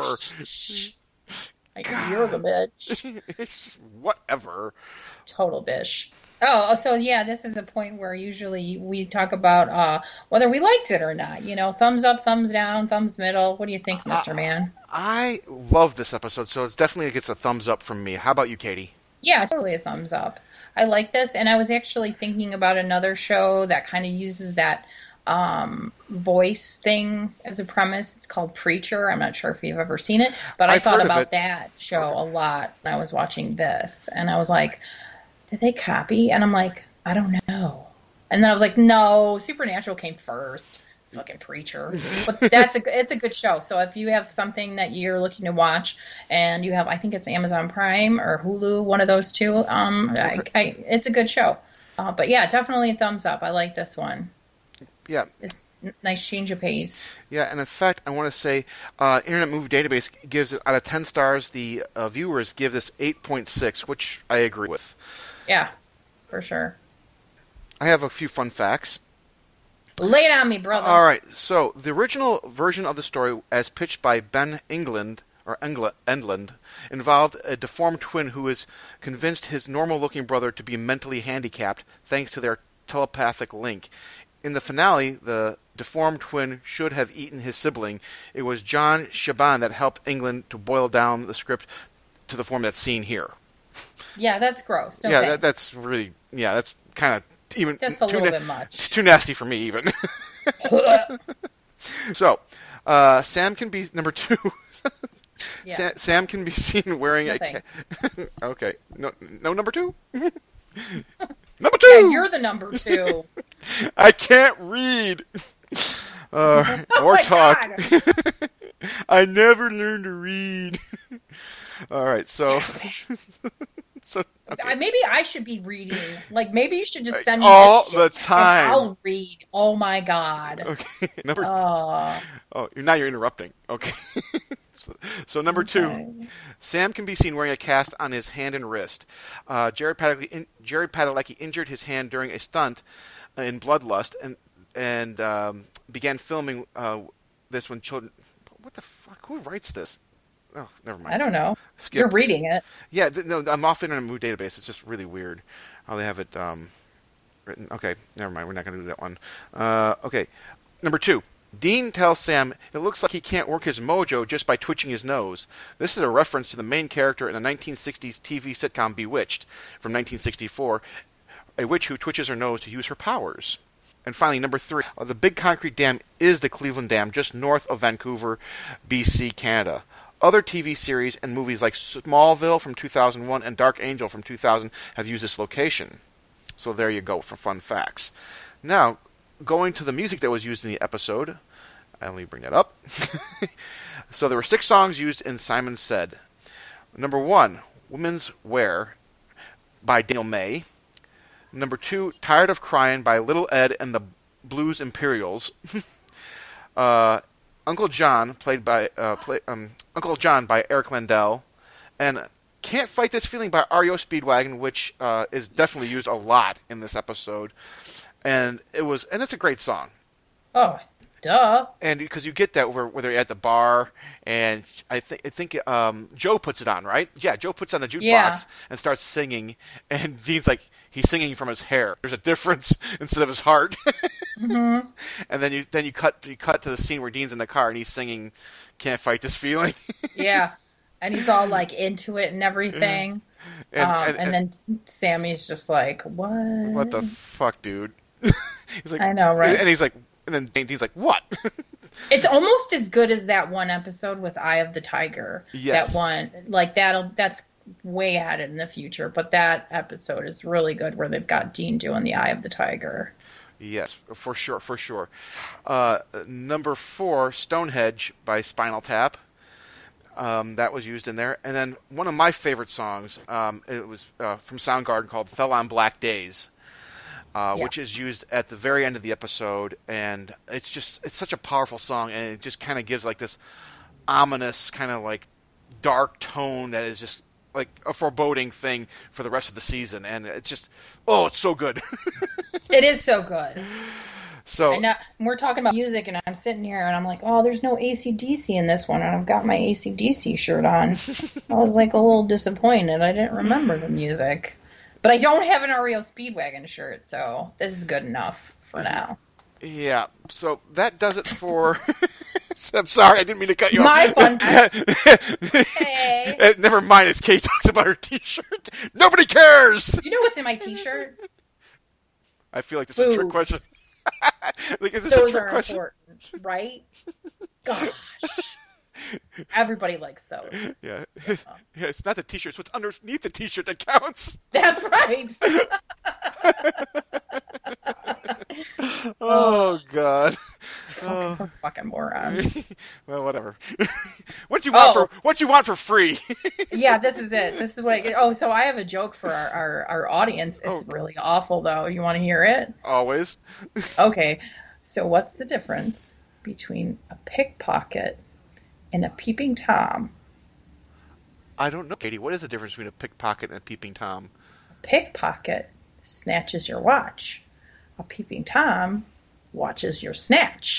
Like, you're the bitch. Whatever. Total bitch. Oh, so yeah, this is the point where usually we talk about uh, whether we liked it or not. You know, thumbs up, thumbs down, thumbs middle. What do you think, Mister Uh, Man? I love this episode, so it's definitely gets a thumbs up from me. How about you, Katie? Yeah, totally a thumbs up. I like this, and I was actually thinking about another show that kind of uses that um, voice thing as a premise. It's called Preacher. I'm not sure if you've ever seen it, but I I've thought heard of about it. that show a lot when I was watching this, and I was like, did they copy? And I'm like, I don't know. And then I was like, no, Supernatural came first. Fucking Preacher. But that's a it's a good show. So if you have something that you're looking to watch, and you have, I think it's Amazon Prime or Hulu, one of those two. Um, I, I, it's a good show. Uh, but yeah, definitely a thumbs up. I like this one. Yeah. It's a nice change of pace. Yeah, and in fact, I want to say uh, Internet Movie Database gives it, out of ten stars, the uh, viewers give this eight point six, which I agree with. Yeah, for sure. I have a few fun facts. Lay it on me, brother. All right, so the original version of the story, as pitched by Ben England, or Engla- Endland, involved a deformed twin who is convinced his normal-looking brother to be mentally handicapped thanks to their telepathic link. In the finale, the deformed twin should have eaten his sibling. It was John Shaban that helped England to boil down the script to the form that's seen here. Yeah, that's gross. No yeah, thanks. that, that's really, yeah, that's kind of even That's a too little na- bit much. It's too nasty for me, even. So, uh, Sam can be number two. Yeah. Sam, Sam can be seen wearing No a. thanks. Ca- okay, no, no number two. Number two. Yeah, you're the number two. I can't read uh, Oh or my talk. God. I never learned to read. All right, so. so okay. I- Maybe I should be reading. Like, maybe you should just send me All this the shit, time. and I'll read. Oh my God. Okay, number. Oh. Oh, now you're interrupting. Okay. so, so number Okay. two, Sam can be seen wearing a cast on his hand and wrist. Uh, Jared Padalecki, in, Jared Padalecki injured his hand during a stunt in Bloodlust and and um, began filming uh, this when children. What the fuck? Who writes this? Oh, never mind. I don't know. Skip. You're reading it. Yeah, th- no, I'm off Internet Movie Database. It's just really weird how they have it um, written. Okay, never mind. We're not going to do that one. Uh, okay, number two. Dean tells Sam it looks like he can't work his mojo just by twitching his nose. This is a reference to the main character in the nineteen sixties T V sitcom Bewitched from nineteen sixty-four, a witch who twitches her nose to use her powers. And finally, number three, uh, the Big Concrete Dam is the Cleveland Dam just north of Vancouver, B C, Canada. Other T V series and movies like Smallville from two thousand one and Dark Angel from two thousand have used this location. So there you go for fun facts. Now, going to the music that was used in the episode, I only bring that up. So there were six songs used in Simon Said. Number one, Women's Wear by Daniel May. Number two, Tired of Crying by Little Ed and the Blues Imperials. uh, Uncle John, played by uh, play, um, Uncle John by Eric Landell, and Can't Fight This Feeling by R E O Speedwagon, which uh, is definitely used a lot in this episode, and it was, and it's a great song. Oh, duh. And because you get that where, where they're at the bar, and I think I think um, Joe puts it on, right? Yeah, Joe puts on the jukebox Yeah. and starts singing, and Dean's like, he's singing from his hair. There's a difference instead of his heart. Mm-hmm. And then you then you cut you cut to the scene where Dean's in the car and he's singing "Can't Fight This Feeling." Yeah. And he's all like into it and everything. And, um, and, and, and then Sammy's just like, what? what the fuck, dude? He's like, I know, right? And he's like, and then Dean's like, what? It's almost as good as that one episode with Eye of the Tiger. Yes. That one, like that'll that's way ahead in the future, but that episode is really good where they've got Dean doing the Eye of the Tiger. Yes, for sure, for sure. Uh, number four, Stonehenge by Spinal Tap. Um, that was used in there. And then one of my favorite songs, um, it was uh, from Soundgarden called Fell on Black Days, uh, yeah. which is used at the very end of the episode. And it's just, it's such a powerful song, and it just kind of gives like this ominous kind of like dark tone that is just like a foreboding thing for the rest of the season. And it's just, oh, it's so good. It is so good. So and, uh, we're talking about music, and I'm sitting here, and I'm like, oh, there's no A C D C in this one, and I've got my A C D C shirt on. I was like a little disappointed. I didn't remember the music. But I don't have an R E O Speedwagon shirt, so this is good enough for now. Yeah, so that does it for... I'm sorry, I didn't mean to cut you my off. My fun Hey. Never mind, as Kate talks about her t-shirt. Nobody cares! You know what's in my t-shirt? I feel like this Boobs. is a trick question. Like, is this Those a trick are question? important, right? Gosh. Everybody likes those. Yeah. yeah, it's not the t-shirt, it's what's underneath the t-shirt that counts. That's right. Oh, God. Fucking, oh. fucking morons. Well, whatever. What you want oh. for what you want for free? Yeah, this is it. This is what I get. Oh, so I have a joke for our, our, our audience. It's oh. really awful, though. You want to hear it? Always. Okay. So what's the difference between a pickpocket and a peeping Tom? I don't know, Katie. What is the difference between a pickpocket and a peeping Tom? A pickpocket snatches your watch. A peeping Tom watches your snatch.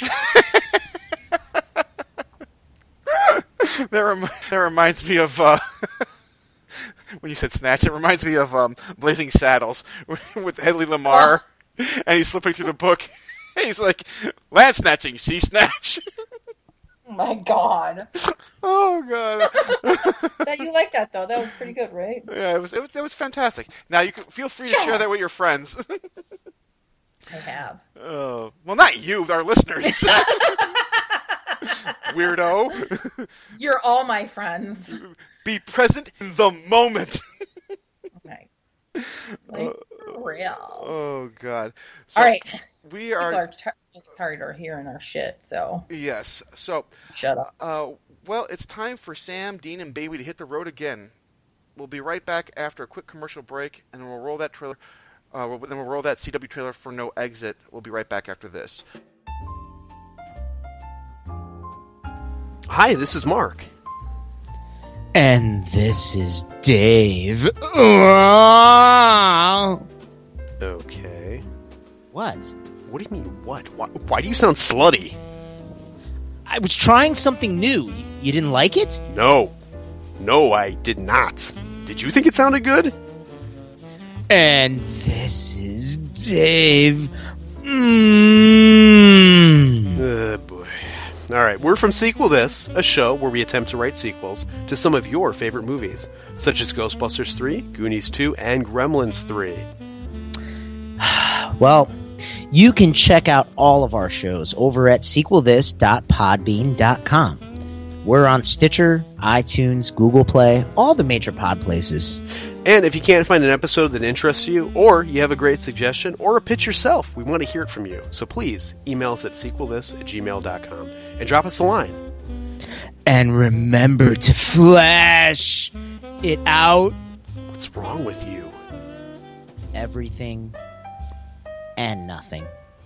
that, rem- that reminds me of, uh, when you said snatch, it reminds me of um, Blazing Saddles with Hedley Lamar, oh. and he's flipping through the book, and he's like, land snatching, she snatch. Oh my God. Oh, God. That, you like that, though. That was pretty good, right? Yeah, it was, it was, it was fantastic. Now, you can feel free to yeah. share that with your friends. I have. Oh, well, not you, our listeners. Weirdo. You're all my friends. Be present in the moment. Okay. Like, for real. Oh, God. So all right. We are... People are t- tired of hearing our shit, so... Yes. So... Shut up. Uh, well, it's time for Sam, Dean, and Baby to hit the road again. We'll be right back after a quick commercial break, and we'll roll that trailer... Uh, we'll, then we'll roll that C W trailer for No Exit. We'll be right back after this. Hi, this is Mark. And this is Dave. Okay. What? What do you mean, what? Why, why do you sound slutty? I was trying something new. You didn't like it? No. No, I did not. Did you think it sounded good? And this is Dave. Mm. Oh, boy. All right, we're from Sequel This, a show where we attempt to write sequels to some of your favorite movies, such as Ghostbusters three, Goonies two, and Gremlins three. Well, you can check out all of our shows over at sequel this dot podbean dot com. We're on Stitcher, iTunes, Google Play, all the major pod places. And if you can't find an episode that interests you, or you have a great suggestion, or a pitch yourself, we want to hear it from you. So please email us at sequel this at gmail dot com and drop us a line. And remember to flash it out. What's wrong with you? Everything and nothing.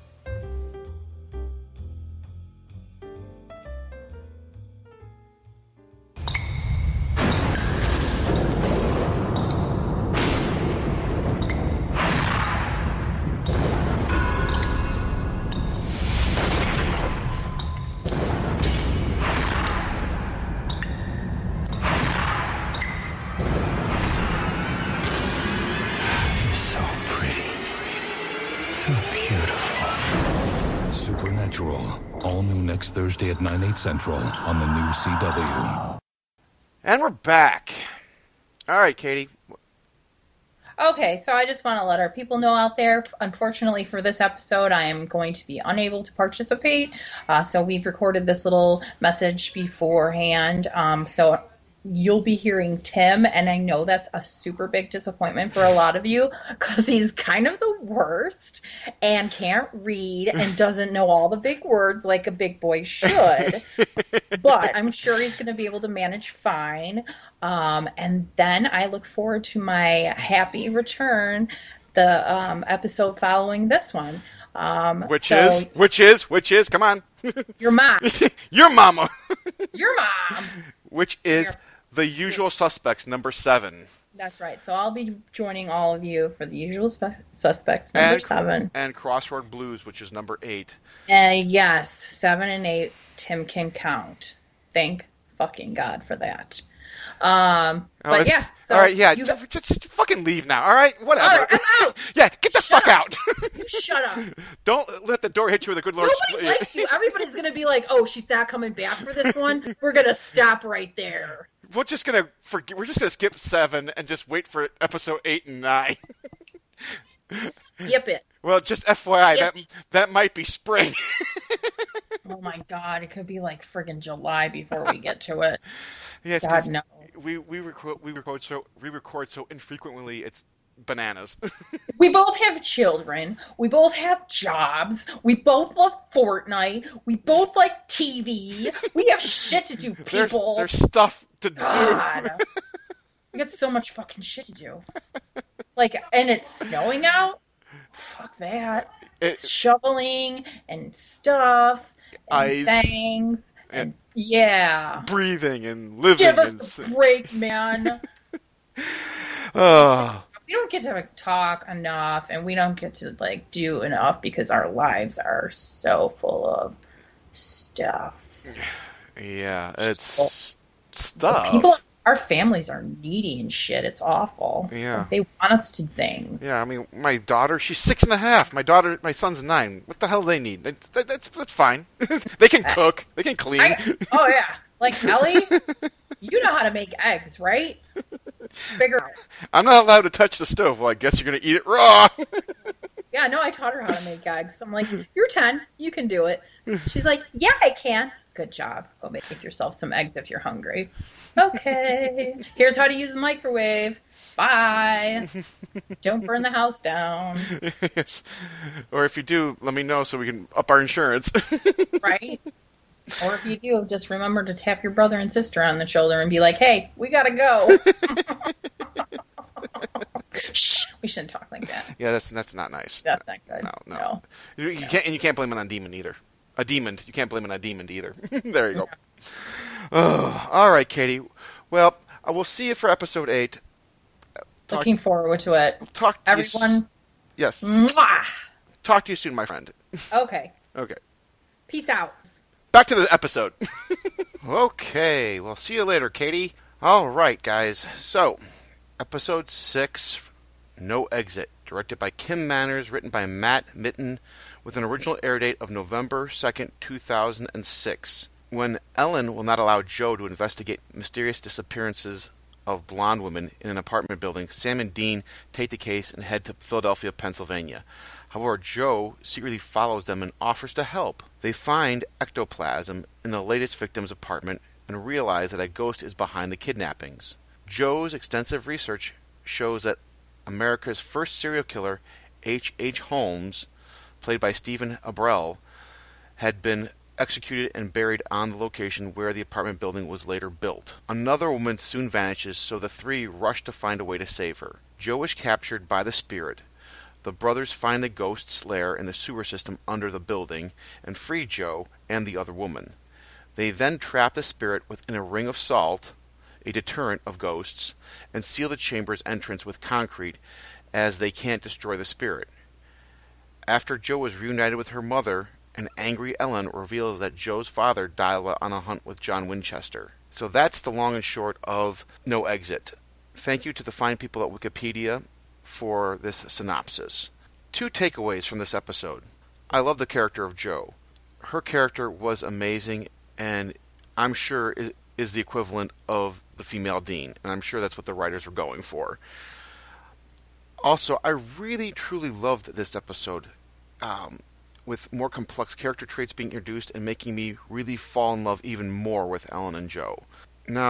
All new next Thursday at nine, eight Central on the new C W. And we're back. All right, Katie. Okay, so I just want to let our people know out there, unfortunately for this episode, I am going to be unable to participate. Uh, so we've recorded this little message beforehand. Um, so you'll be hearing Tim, and I know that's a super big disappointment for a lot of you because he's kind of the worst and can't read and doesn't know all the big words like a big boy should. But I'm sure he's going to be able to manage fine. Um, and then I look forward to my happy return, the um, episode following this one. Um, which so, is, which is, which is, come on. Your mom. Your mama. Your mom. Which is Your, The Usual Suspects, number seven. That's right. So I'll be joining all of you for The Usual Spe- Suspects, number and, seven. And Crossword Blues, which is number eight. And yes, seven and eight, Tim can count. Thank fucking God for that. Um, oh, but yeah. So all right, yeah. You just, just, just fucking leave now, all right? Whatever. All right, I'm out. Yeah, get the Shut fuck up. out. You shut up. Don't let the door hit you with a good Lord. Nobody likes you. Everybody's going to be like, oh, she's not coming back for this one. We're going to stop right there. We're just gonna forget. We're just gonna skip seven and just wait for episode eight and nine. Skip it. Well, just F Y I, skip that it. that might be spring. Oh my God! It could be like friggin' July before we get to it. Yes, God no. We we record we record so we record so infrequently. It's bananas. We both have children. We both have jobs. We both love Fortnite. We both like T V. We have shit to do, people. There's, there's stuff to God. do. We got so much fucking shit to do. Like, and it's snowing out? Fuck that. It, Shoveling and stuff and ice things. And, and yeah. Breathing and living. Give us and... a break, man. Oh. We don't get to talk enough, and we don't get to like do enough because our lives are so full of stuff. Yeah, it's stuff. People, our families are needy and shit. It's awful. Yeah, like, they want us to things. Yeah, I mean, my daughter, she's six and a half. My daughter, my son's nine. What the hell do they need? That, that, that's that's fine. They can cook. They can clean. I, oh yeah, like Ellie, you know how to make eggs, right? Figure out. I'm not allowed to touch the stove. Well, I guess you're going to eat it raw. Yeah, no, I taught her how to make eggs. I'm like, you're ten. You can do it. She's like, yeah, I can. Good job. Go make yourself some eggs if you're hungry. Okay. Here's how to use the microwave. Bye. Don't burn the house down. Yes. Or if you do, let me know so we can up our insurance. Right? Or if you do, just remember to tap your brother and sister on the shoulder and be like, hey, we gotta go. Shh, we shouldn't talk like that. Yeah, that's that's not nice. That's not good. No, no. no. You, you no. can't, and you can't blame it on demon either. A demon. You can't blame it on a demon either. There you go. Oh, all right, Katie. Well, I will see you for episode eight. Talk, Looking forward to it. Talk to everyone. You, yes. Mwah! Talk to you soon, my friend. Okay. Okay. Peace out. Back to the episode. Okay. Well, see you later, Katie. All right, guys. So, episode six, No Exit, directed by Kim Manners, written by Matt Mitten, with an original air date of November second, two thousand six. When Ellen will not allow Joe to investigate mysterious disappearances of blonde women in an apartment building, Sam and Dean take the case and head to Philadelphia, Pennsylvania. However, Joe secretly follows them and offers to help. They find ectoplasm in the latest victim's apartment and realize that a ghost is behind the kidnappings. Joe's extensive research shows that America's first serial killer, H H. Holmes, played by Stephen Amell, had been executed and buried on the location where the apartment building was later built. Another woman soon vanishes, so the three rush to find a way to save her. Joe is captured by the spirit. The brothers find the ghost's lair in the sewer system under the building and free Joe and the other woman. They then trap the spirit within a ring of salt, a deterrent of ghosts, and seal the chamber's entrance with concrete as they can't destroy the spirit. After Joe is reunited with her mother, an angry Ellen reveals that Joe's father died on a hunt with John Winchester. So that's the long and short of No Exit. Thank you to the fine people at Wikipedia for this synopsis. Two takeaways from this episode. I love the character of Joe. Her character was amazing, and I'm sure is, is the equivalent of the female Dean, and I'm sure that's what the writers were going for. Also, I really, truly loved this episode, um, with more complex character traits being introduced and making me really fall in love even more with Ellen and Joe. Now,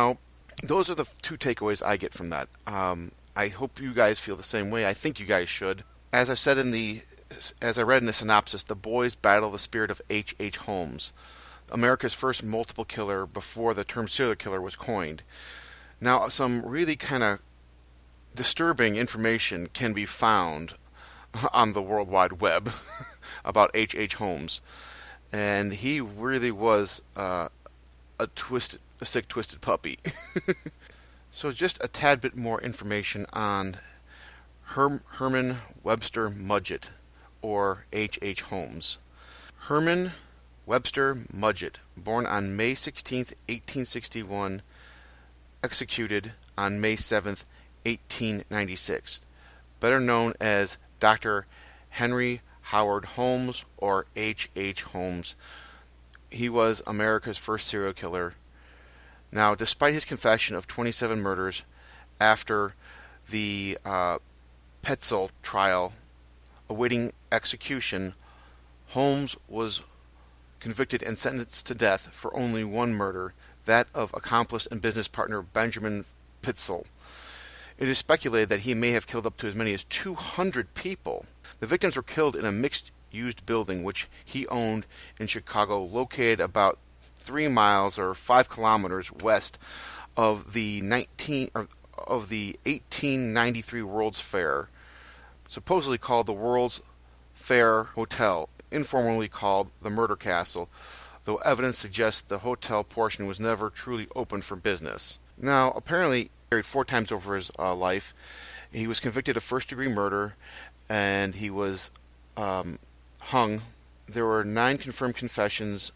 those are the two takeaways I get from that. Um, I hope you guys feel the same way. I think you guys should. As I said in the, as I read in the synopsis, the boys battle the spirit of H H. Holmes, America's first multiple killer before the term serial killer was coined. Now, some really kind of disturbing information can be found on the World Wide Web about H H. Holmes, and he really was uh, a twisted, a sick, twisted puppy. So, just a tad bit more information on Herm- Herman Webster Mudgett, or H H. Holmes. Herman Webster Mudgett, born on May sixteenth, eighteen sixty-one, executed on May seventh, eighteen ninety-six. Better known as Doctor Henry Howard Holmes, or H H. Holmes. He was America's first serial killer. Now, despite his confession of twenty-seven murders after the uh, Petzel trial awaiting execution, Holmes was convicted and sentenced to death for only one murder, that of accomplice and business partner Benjamin Petzel. It is speculated that he may have killed up to as many as two hundred people. The victims were killed in a mixed-used building which he owned in Chicago, located about three miles or five kilometers west of the nineteen or, of the eighteen ninety-three World's Fair, supposedly called the World's Fair Hotel, informally called the Murder Castle, though evidence suggests the hotel portion was never truly open for business. Now, apparently, married four times over his uh, life. He was convicted of first-degree murder, and he was um, hung. There were nine confirmed confessions,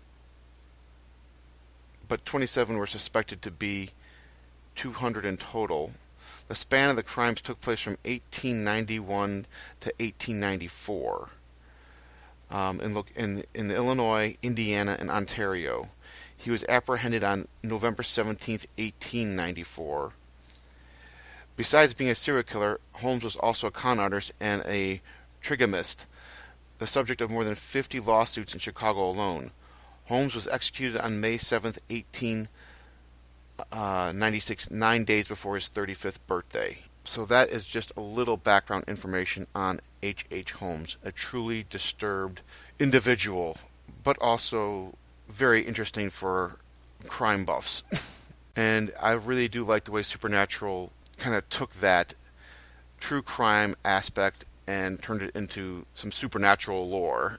but twenty-seven were suspected to be two hundred in total. The span of the crimes took place from eighteen ninety-one to eighteen ninety-four um, in, in, in Illinois, Indiana, and Ontario. He was apprehended on November seventeenth, eighteen ninety-four. Besides being a serial killer, Holmes was also a con artist and a trigamist, the subject of more than fifty lawsuits in Chicago alone. Holmes was executed on May seventh, eighteen ninety-six, nine days before his thirty-fifth birthday. So that is just a little background information on H H. Holmes, a truly disturbed individual, but also very interesting for crime buffs. And I really do like the way Supernatural kind of took that true crime aspect and turned it into some supernatural lore.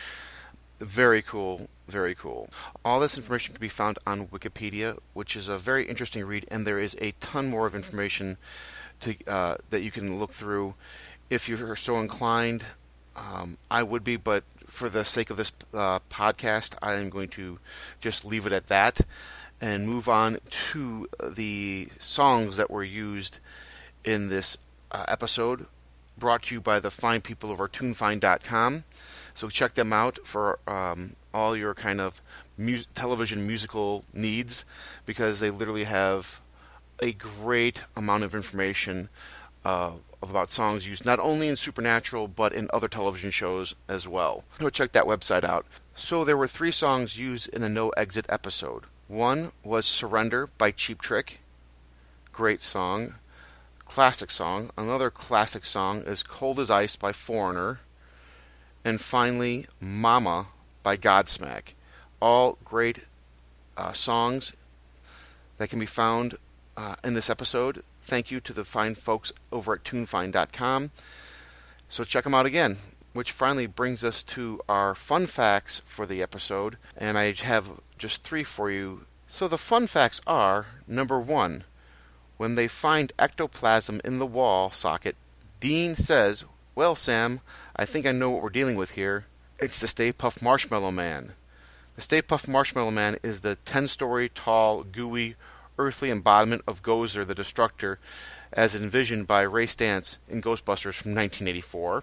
Very cool, very cool. All this information can be found on Wikipedia, which is a very interesting read, and there is a ton more of information to, uh, that you can look through if you're so inclined. Um, I would be, but for the sake of this uh, podcast, I am going to just leave it at that and move on to the songs that were used in this uh, episode, brought to you by the fine people over tune find dot com. So check them out for um, all your kind of mu- television musical needs, because they literally have a great amount of information uh, about songs used not only in Supernatural but in other television shows as well. So check that website out. So there were three songs used in a No Exit episode. One was Surrender by Cheap Trick. Great song. Classic song. Another classic song is Cold as Ice by Foreigner. And finally, Mama by Godsmack. All great uh, songs that can be found uh, in this episode. Thank you to the fine folks over at tune find dot com. So check them out again. Which finally brings us to our fun facts for the episode. And I have just three for you. So the fun facts are, number one, when they find ectoplasm in the wall socket, Dean says, "Well, Sam, I think I know what we're dealing with here. It's the Stay Puft Marshmallow Man." The Stay Puft Marshmallow Man is the ten-story tall, gooey, earthly embodiment of Gozer the Destructor, as envisioned by Ray Stantz in Ghostbusters from nineteen eighty-four.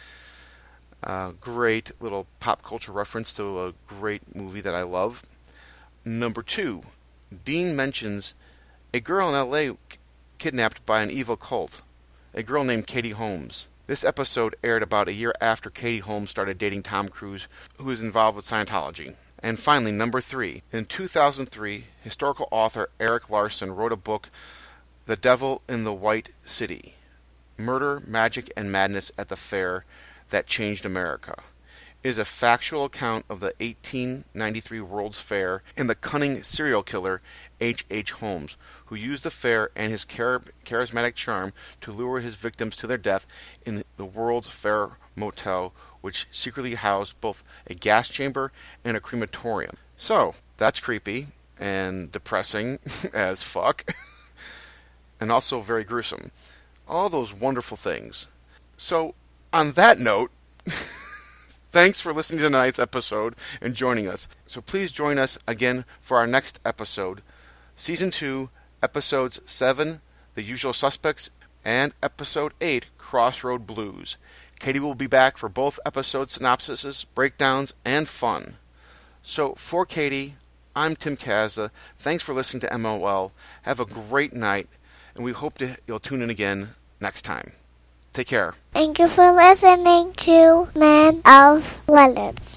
Uh, great little pop culture reference to a great movie that I love. Number two, Dean mentions a girl in L A kidnapped by an evil cult, a girl named Katie Holmes. This episode aired about a year after Katie Holmes started dating Tom Cruise, who is involved with Scientology. And finally, number three. In two thousand three, historical author Erik Larson wrote a book, The Devil in the White City: Murder, Magic, and Madness at the Fair That Changed America. It is a factual account of the eighteen ninety-three World's Fair and the cunning serial killer H H. Holmes, who used the fair and his char- charismatic charm to lure his victims to their death in the World's Fair Motel, which secretly housed both a gas chamber and a crematorium. So, that's creepy and depressing as fuck, and also very gruesome. All those wonderful things. So, on that note, thanks for listening to tonight's episode and joining us. So please join us again for our next episode, Season two, Episodes seven, The Usual Suspects, and Episode eight, Crossroad Blues. Katie will be back for both episode synopsises, breakdowns, and fun. So, for Katie, I'm Tim Kazza. Thanks for listening to M O L. Have a great night, and we hope to, you'll tune in again next time. Take care. Thank you for listening to Men of Letters.